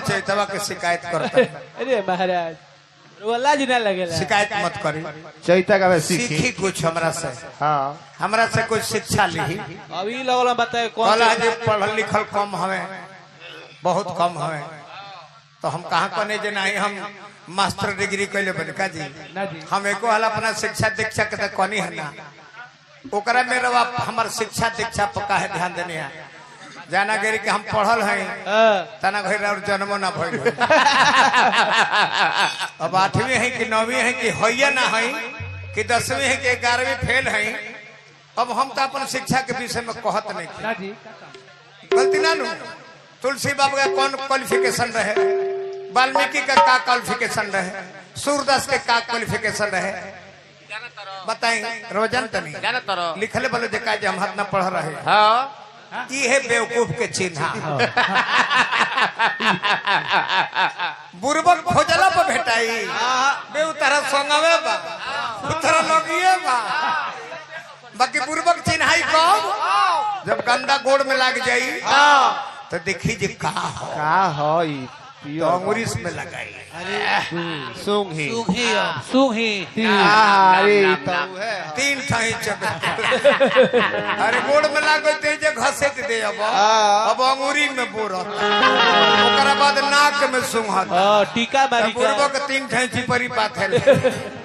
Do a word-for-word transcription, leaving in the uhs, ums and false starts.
चैतवा के शिकायत करता अरे महाराज वाला जी ना लगेला शिकायत मत करी चैता का सीखी सीखी कुछ हमरा से हाँ हमरा से कुछ शिक्षा ली अभी लगल बताए कौन कला जे पढ़ल लिखल कम हवे बहुत कम हवे तो हम कहाँ कने जे नहीं हम मास्टर डिग्री कैले बड़का जी ना जी हम एको हाल अपना शिक्षा दीक्षा के कनी है ना ओकरा में रवा हमार शिक्षा दीक्षा पक्का है ध्यान देने है जाना गिरी के हम पढ़ल हैं तना घर और जन्मो ना भइल अब आठवीं है कि नौवीं है कि होइए ना है कि दसवीं है कि ग्यारहवीं फेल है अब हम तो अपन शिक्षा के विषय में कहत नहीं ना जी गलती ना लू तुलसी बाबू का कौन क्वालिफिकेशन रहे वाल्मीकि का का क्वालिफिकेशन रहे सूरदास के का क्वालिफिकेशन रहे बताई रोजन तनी लिखले बोलो जे जे हम हाथ ना पढ़ रहे हाँ ये है बेवकूफ के चिन्ह बुरबक खोजला पर भेटाई बेउ तरह संगवे बा उतरा लगिए बा बाकी बुरबक चिन्हाई कब जब गंदा गोड़ में लग जाई तो देखी जे का हो का हो तो अंगुरिस में लगाई सूंघी सूही सूही अरे तो है तीन ठाई चब अरे गोड़ में लागल ते जे घसेट दे अब अब अंगुरी में बोरत ओकरा बाद नाक में सुंघत हां टीका मारी पूर्व के तीन ठाई चिपरी पाथर